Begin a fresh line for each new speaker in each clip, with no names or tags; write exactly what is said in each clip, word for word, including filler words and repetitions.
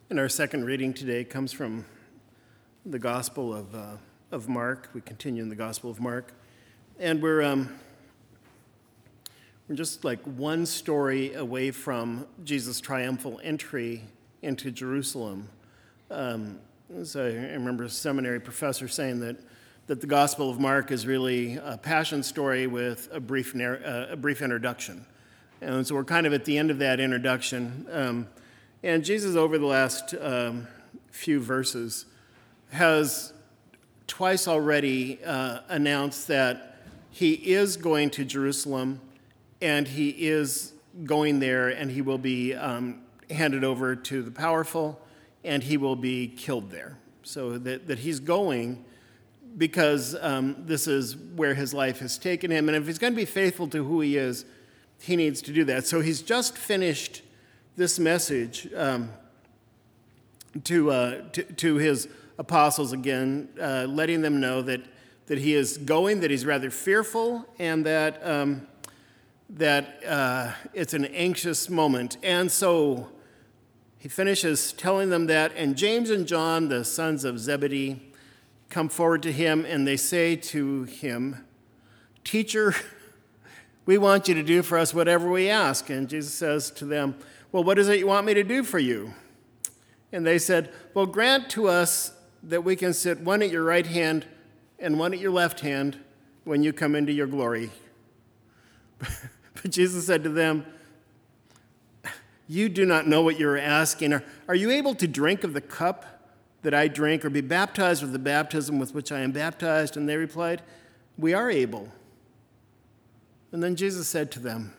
And our second reading today comes from the Gospel of uh, of Mark. We continue in the Gospel of Mark, and we're um, we're just like one story away from Jesus' triumphal entry into Jerusalem. Um, so I remember a seminary professor saying that that the Gospel of Mark is really a passion story with a brief narr- uh, a brief introduction, and so we're kind of at the end of that introduction. Um, And Jesus, over the last um, few verses, has twice already uh, announced that he is going to Jerusalem, and he is going there, and he will be um, handed over to the powerful, and he will be killed there. So that, that he's going because um, this is where his life has taken him, and if he's going to be faithful to who he is, he needs to do that. So he's just finished this message um, to, uh, to to his apostles again, uh, letting them know that that he is going, that he's rather fearful, and that um, that uh, it's an anxious moment. And so he finishes telling them that, and James and John, the sons of Zebedee, come forward to him, and they say to him, "Teacher, we want you to do for us whatever we ask." And Jesus says to them, "Well, what is it you want me to do for you?" And they said, "Well, grant to us that we can sit one at your right hand and one at your left hand when you come into your glory." But Jesus said to them, "You do not know what you're asking. Are, are you able to drink of the cup that I drink, or be baptized with the baptism with which I am baptized?" And they replied, "We are able." And then Jesus said to them,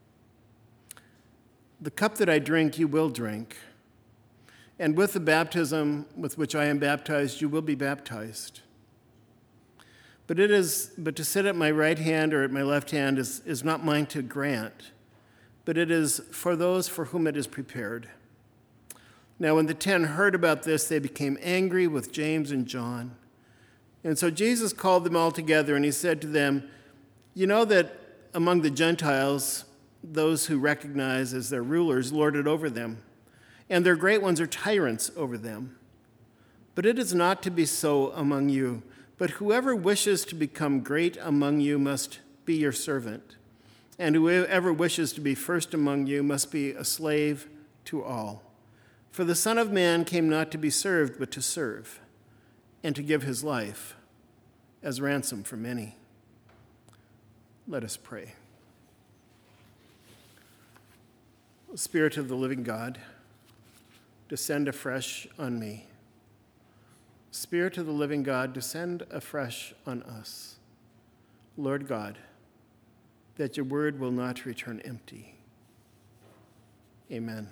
"The cup that I drink, you will drink, and with the baptism with which I am baptized, you will be baptized. But it is, but to sit at my right hand or at my left hand is, is not mine to grant, but it is for those for whom it is prepared." Now, when the ten heard about this, they became angry with James and John. And so Jesus called them all together, and he said to them, "You know that among the Gentiles, those who recognize as their rulers lord it over them, and their great ones are tyrants over them. But it is not to be so among you. But whoever wishes to become great among you must be your servant, and whoever wishes to be first among you must be a slave to all. For the Son of Man came not to be served, but to serve, and to give his life as ransom for many." Let us pray. Spirit of the living God, descend afresh on me. Spirit of the living God, descend afresh on us. Lord God, that your word will not return empty. Amen.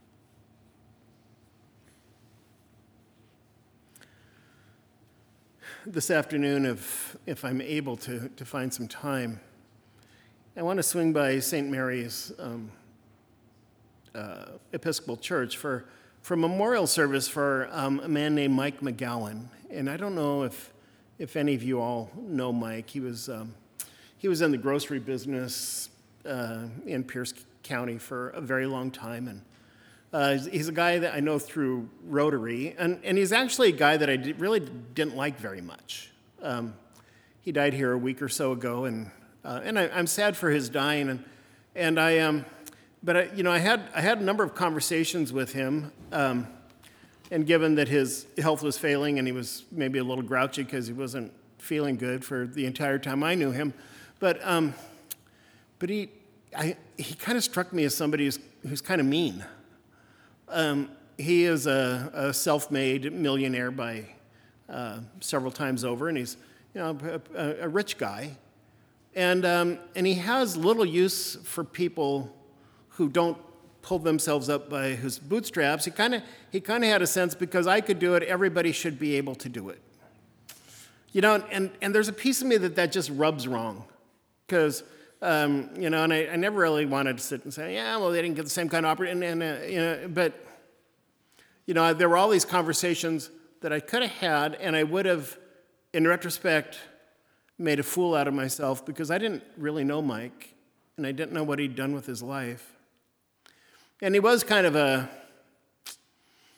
This afternoon, if, if I'm able to, to find some time, I want to swing by Saint Mary's um, Uh, Episcopal Church for, for a memorial service for um, a man named Mike McGowan. And I don't know if if any of you all know Mike. He was um, he was in the grocery business uh, in Pierce County for a very long time, and uh, he's, he's a guy that I know through Rotary, and, and he's actually a guy that I did, really didn't like very much. Um, he died here a week or so ago, and uh, and I, I'm sad for his dying, and and I am. Um, But, I, you know, I had I had a number of conversations with him, um, and given that his health was failing and he was maybe a little grouchy because he wasn't feeling good for the entire time I knew him, but um, but he I, he kind of struck me as somebody who's, who's kind of mean. Um, he is a, a self-made millionaire by uh, several times over, and he's you know a, a rich guy, and um, and he has little use for people who don't pull themselves up by his bootstraps. He kind of he kind of had a sense, because I could do it, everybody should be able to do it. You know, and, and there's a piece of me that that just rubs wrong, because, um, you know, and I, I never really wanted to sit and say, yeah, well, they didn't get the same kind of opportunity, and, and uh, you know, but, you know, there were all these conversations that I could have had, and I would have, in retrospect, made a fool out of myself, because I didn't really know Mike, and I didn't know what he'd done with his life. And he was kind of a,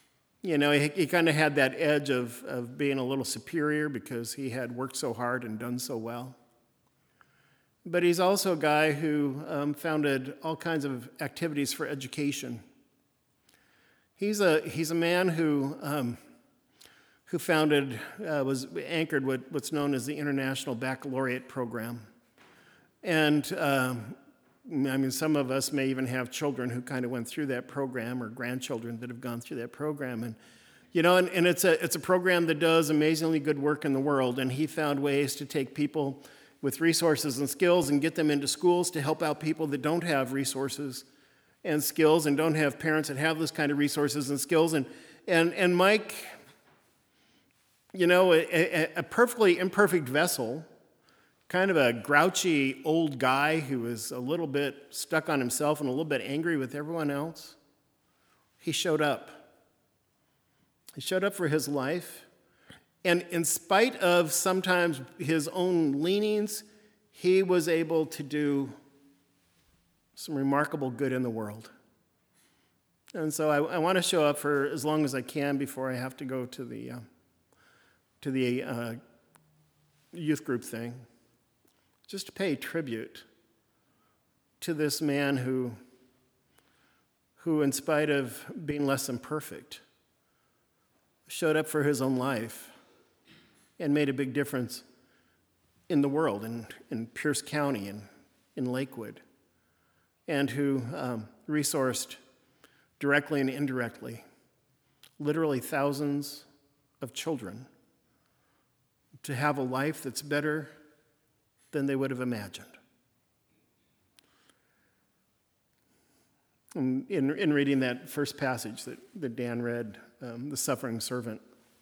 You know, he, he kind of had that edge of, of being a little superior because he had worked so hard and done so well. But he's also a guy who um, founded all kinds of activities for education. He's a he's a man who um, who founded uh, was anchored what, what's known as the International Baccalaureate Program, and um, I mean some of us may even have children who kind of went through that program or grandchildren that have gone through that program, and you know, and, and it's a it's a program that does amazingly good work in the world, and he found ways to take people with resources and skills and get them into schools to help out people that don't have resources and skills and don't have parents that have those kind of resources and skills. And and and Mike, you know, a, a perfectly imperfect vessel, kind of a grouchy old guy who was a little bit stuck on himself and a little bit angry with everyone else, he showed up. He showed up for his life. And in spite of sometimes his own leanings, he was able to do some remarkable good in the world. And so I, I want to show up for as long as I can before I have to go to the uh, to the uh, youth group thing, just to pay tribute to this man who, who in spite of being less than perfect, showed up for his own life and made a big difference in the world, in, in Pierce County and in Lakewood, and who um, resourced directly and indirectly literally thousands of children to have a life that's better than they would have imagined. In, in reading that first passage that, that Dan read, um, the suffering servant,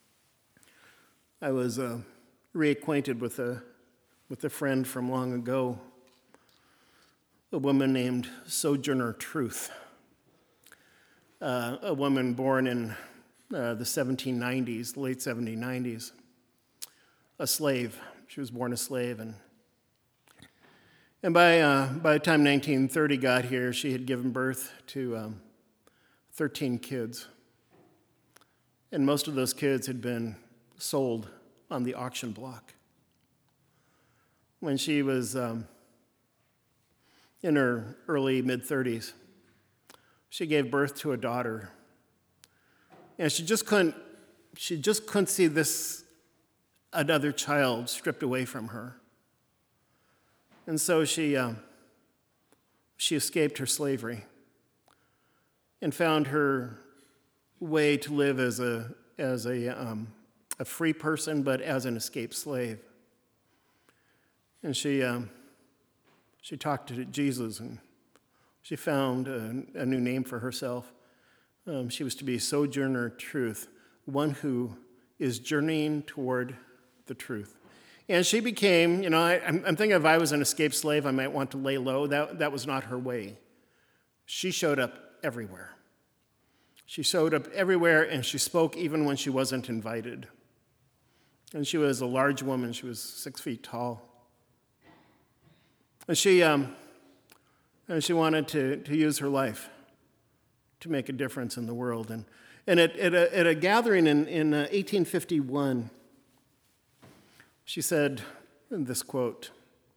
I was uh, reacquainted with a, with a friend from long ago, a woman named Sojourner Truth, uh, a woman born in uh, the seventeen nineties, late seventeen nineties, a slave. She was born a slave, and and by uh, by the time nineteen thirty got here, she had given birth to um, thirteen kids, and most of those kids had been sold on the auction block. When she was um, in her early mid-thirties, she gave birth to a daughter, and she just couldn't she just couldn't see this another child stripped away from her. And so she um, she escaped her slavery and found her way to live as a as a um, a free person, but as an escaped slave. And she um, she talked to Jesus, and she found a, a new name for herself. Um, she was to be Sojourner Truth, one who is journeying toward the truth. And she became, you know, I, I'm, I'm thinking if I was an escaped slave, I might want to lay low. That, that was not her way. She showed up everywhere. She showed up everywhere, and she spoke even when she wasn't invited. And she was a large woman. She was six feet tall. And she, um, and she wanted to, to use her life to make a difference in the world. And, and at, at, a, at a gathering in, in uh, eighteen fifty-one, she said this quote.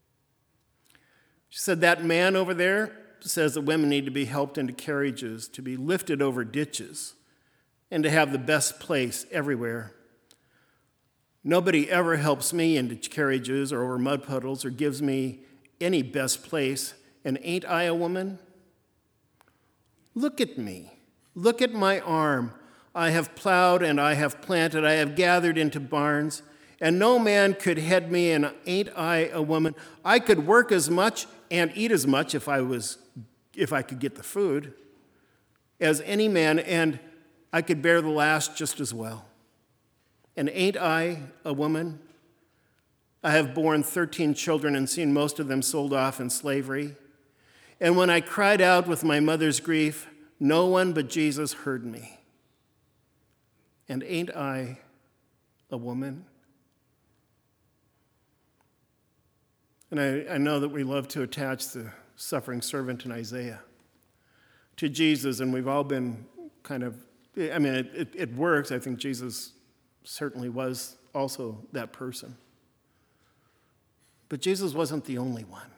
She said, "That man over there says that women need to be helped into carriages, to be lifted over ditches, and to have the best place everywhere. Nobody ever helps me into carriages or over mud puddles or gives me any best place, and ain't I a woman? Look at me. Look at my arm. I have plowed and I have planted. I have gathered into barns, and no man could head me, and ain't I a woman? I could work as much and eat as much if I was, if I could get the food, as any man, and I could bear the last just as well. And ain't I a woman? I have borne thirteen children and seen most of them sold off in slavery. And when I cried out with my mother's grief, no one but Jesus heard me. And ain't I a woman?" And I, I know that we love to attach the suffering servant in Isaiah to Jesus, and we've all been kind of I mean, it, it, it works. I think Jesus certainly was also that person. But Jesus wasn't the only one.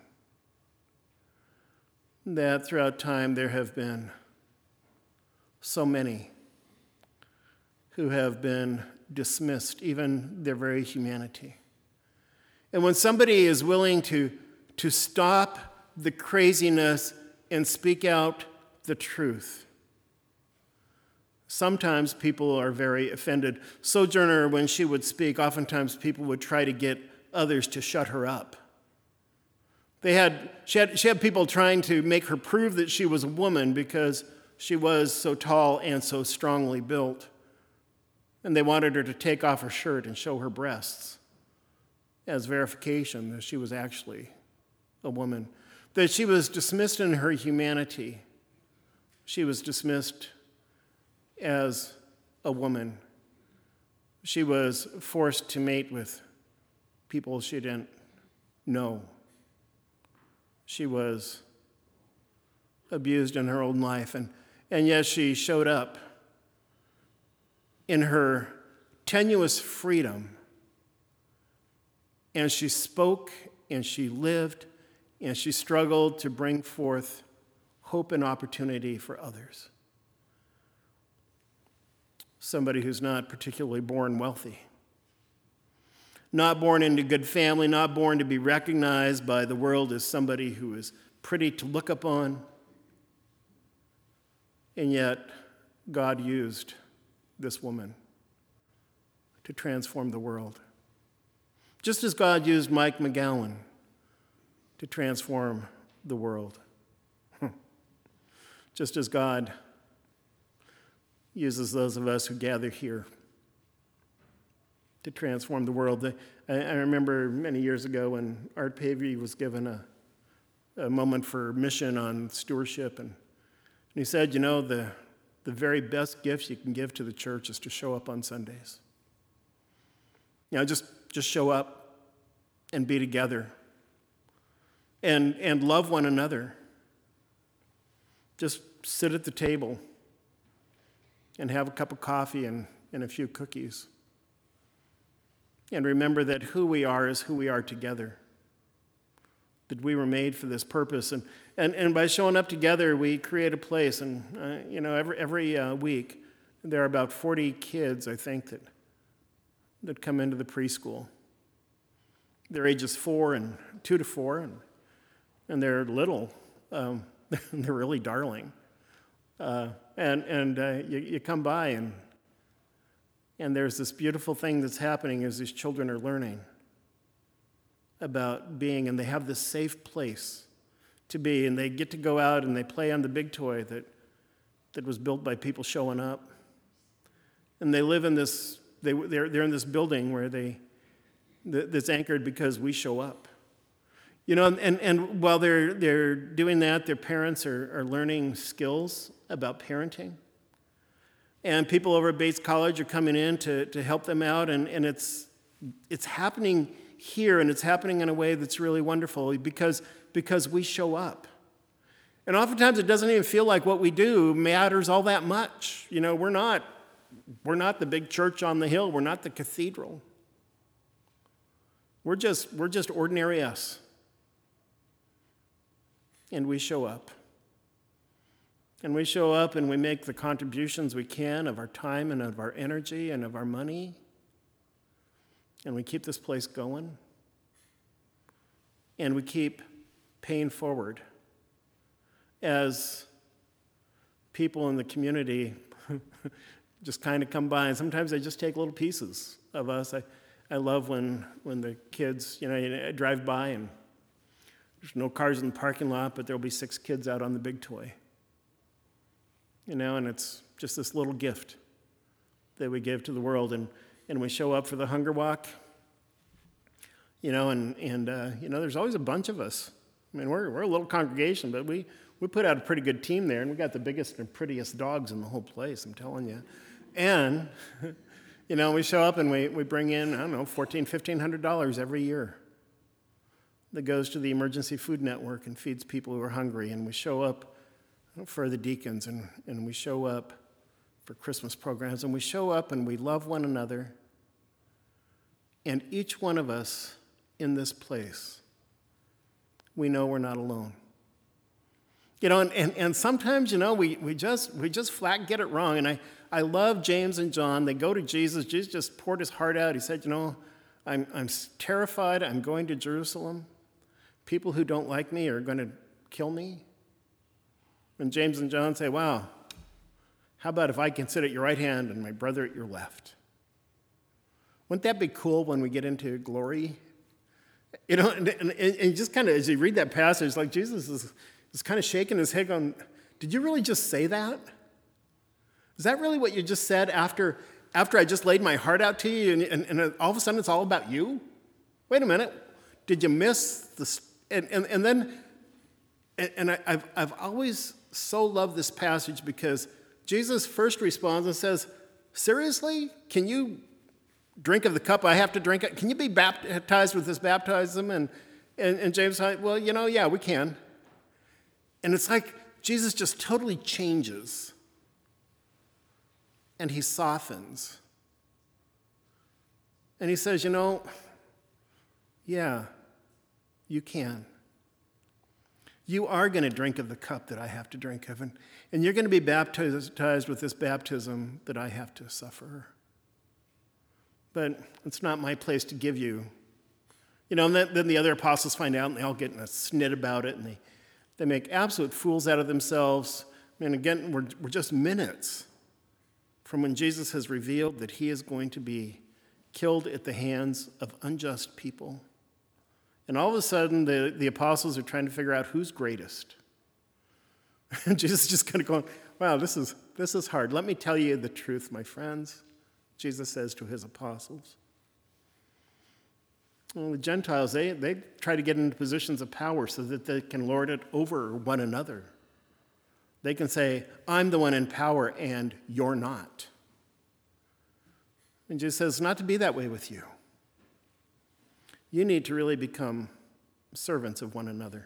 That throughout time there have been so many who have been dismissed, even their very humanity. And when somebody is willing to, to stop the craziness and speak out the truth, sometimes people are very offended. Sojourner, when she would speak, oftentimes people would try to get others to shut her up. They had she, had, she had people trying to make her prove that she was a woman because she was so tall and so strongly built. And they wanted her to take off her shirt and show her breasts as verification that she was actually a woman. That she was dismissed in her humanity. She was dismissed as a woman. She was forced to mate with people she didn't know. She was abused in her own life, and, and yet she showed up in her tenuous freedom, and she spoke, and she lived, and she struggled to bring forth hope and opportunity for others. Somebody who's not particularly born wealthy, not born into a good family, not born to be recognized by the world as somebody who is pretty to look upon, and yet God used this woman to transform the world. Just as God used Mike McGowan to transform the world. Just as God uses those of us who gather here to transform the world. I, I remember many years ago when Art Pavey was given a, a moment for mission on stewardship, and, and he said, you know, the, the very best gifts you can give to the church is to show up on Sundays. You know, just, just show up and be together and, and love one another. Just sit at the table and have a cup of coffee and, and a few cookies. And remember that who we are is who we are together. That we were made for this purpose. And, and, and by showing up together, we create a place. And, uh, you know, every, every uh, week, there are about forty kids, I think, that, that come into the preschool. They're ages four and two to four, and, and they're little. Um, they're really darling. Uh, and and uh, you, you come by, and And there's this beautiful thing that's happening as these children are learning about being, and they have this safe place to be, and they get to go out and they play on the big toy that, that was built by people showing up. And they live in this, they, they're, they're in this building where they, that's anchored because we show up. You know, and, and while they're, they're doing that, their parents are, are learning skills about parenting. And people over at Bates College are coming in to, to help them out, and, and it's, it's happening here, and it's happening in a way that's really wonderful because, because we show up. And oftentimes it doesn't even feel like what we do matters all that much. You know, we're not, we're not the big church on the hill. We're not the cathedral. We're just, we're just ordinary us. And we show up. And we show up and we make the contributions we can of our time and of our energy and of our money. And we keep this place going. And we keep paying forward as people in the community just kind of come by. And sometimes they just take little pieces of us. I, I love when, when the kids, you know, you drive by and there's no cars in the parking lot, but there'll be six kids out on the big toy. You know, and it's just this little gift that we give to the world. And, and we show up for the hunger walk, you know, and, and uh, you know, there's always a bunch of us. I mean, we're, we're a little congregation, but we, we put out a pretty good team there, and we got the biggest and prettiest dogs in the whole place, I'm telling you. And, you know, we show up and we, we bring in, I don't know, fourteen hundred dollars, fifteen hundred dollars every year that goes to the Emergency Food Network and feeds people who are hungry. And we show up for the deacons, and, and we show up for Christmas programs, and we show up and we love one another. And each one of us in this place, we know we're not alone. You know, and, and, and sometimes, you know, we, we just we just flat get it wrong. And I, I love James and John. They go to Jesus. Jesus just poured his heart out. He said, you know, I'm, I'm terrified. I'm going to Jerusalem. People who don't like me are going to kill me. And James and John say, wow, how about if I can sit at your right hand and my brother at your left? Wouldn't that be cool when we get into glory? You know, and, and, and just kind of, as you read that passage, like Jesus is, is kind of shaking his head going, did you really just say that? Is that really what you just said after, after I just laid my heart out to you and, and, and all of a sudden it's all about you? Wait a minute. Did you miss the... And, and, and then, and, and I, I've, I've always so loved this passage because Jesus first responds and says, seriously? Can you drink of the cup I have to drink? Can you be baptized with this baptism? And, and, and James said, well, you know, yeah, we can. And it's like Jesus just totally changes. And he softens. And he says, you know, yeah, you can. You are going to drink of the cup that I have to drink of, and, and you're going to be baptized with this baptism that I have to suffer. But it's not my place to give you. You know, and then, then the other apostles find out, and they all get in a snit about it, and they, they make absolute fools out of themselves. And again, we're, we're just minutes from when Jesus has revealed that he is going to be killed at the hands of unjust people. And all of a sudden, the, the apostles are trying to figure out who's greatest. And Jesus is just kind of going, wow, this is, this is hard. Let me tell you the truth, my friends, Jesus says to his apostles. Well, the Gentiles, they, they try to get into positions of power so that they can lord it over one another. They can say, I'm the one in power and you're not. And Jesus says, not to be that way with you. You need to really become servants of one another.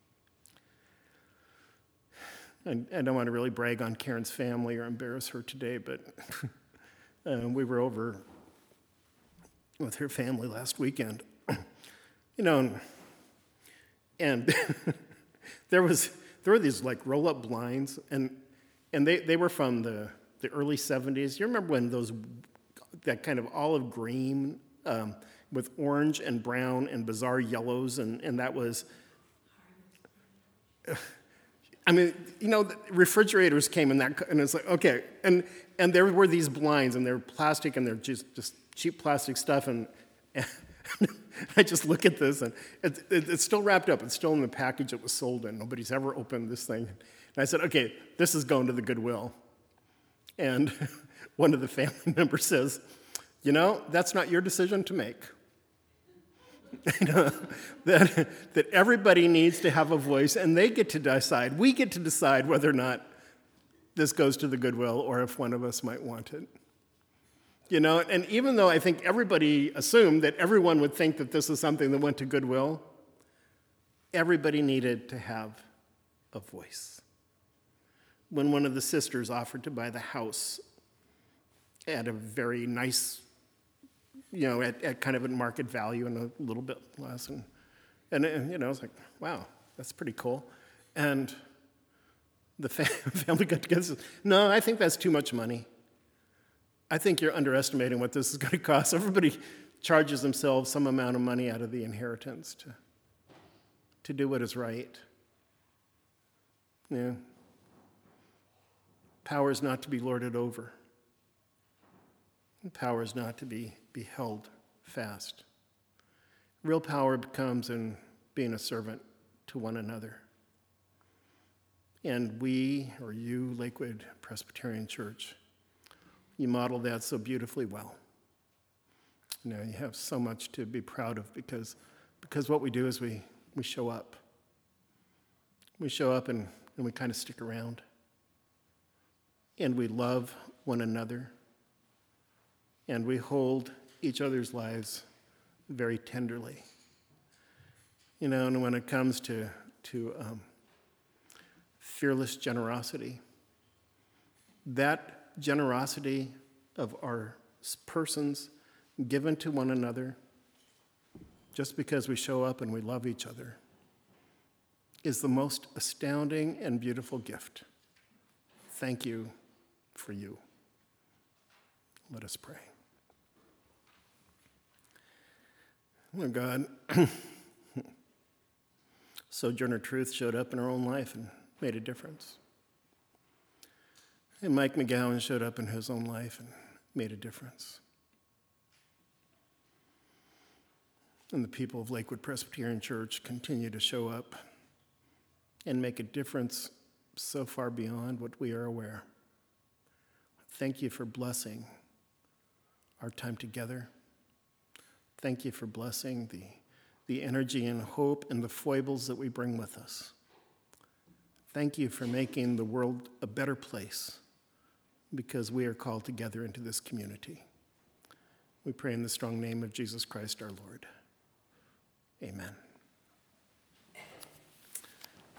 And I don't want to really brag on Karen's family or embarrass her today, but uh, we were over with her family last weekend. You know, and, and there was there were these like roll-up blinds, and and they, they were from the, the early seventies. You remember when those, that kind of olive green, um, with orange and brown and bizarre yellows, and, and that was, I mean, you know, refrigerators came in that, and it's like, okay, and and there were these blinds, and they're plastic, and they're just, just cheap plastic stuff, and, and I just look at this, and it, it, it's still wrapped up, it's still in the package it was sold in, nobody's ever opened this thing, and I said, okay, this is going to the Goodwill, and one of the family members says, you know, that's not your decision to make. You know, that, that everybody needs to have a voice, and they get to decide. We get to decide whether or not this goes to the Goodwill or if one of us might want it. You know, and even though I think everybody assumed that everyone would think that this is something that went to Goodwill, everybody needed to have a voice. When one of the sisters offered to buy the house at a very nice, you know, at, at kind of a market value and a little bit less. And, and, and you know, I was like, wow, that's pretty cool. And the fam- family got together and said, no, I think that's too much money. I think you're underestimating what this is going to cost. Everybody charges themselves some amount of money out of the inheritance to, to do what is right. Yeah. Power is not to be lorded over. Power is not to be, be held fast. Real power comes in being a servant to one another. And we, or you, Lakewood Presbyterian Church, you model that so beautifully well. You know, you have so much to be proud of because, because what we do is we, we show up. We show up and, and we kind of stick around. And we love one another. And we hold each other's lives very tenderly. You know, and when it comes to, to um, fearless generosity, that generosity of our persons given to one another just because we show up and we love each other is the most astounding and beautiful gift. Thank you for you. Let us pray. Lord God, Sojourner Truth showed up in her own life and made a difference. And Mike McGowan showed up in his own life and made a difference. And the people of Lakewood Presbyterian Church continue to show up and make a difference so far beyond what we are aware. Thank you for blessing our time together. Thank you for blessing the, the energy and hope and the foibles that we bring with us. Thank you for making the world a better place because we are called together into this community. We pray in the strong name of Jesus Christ our Lord. Amen.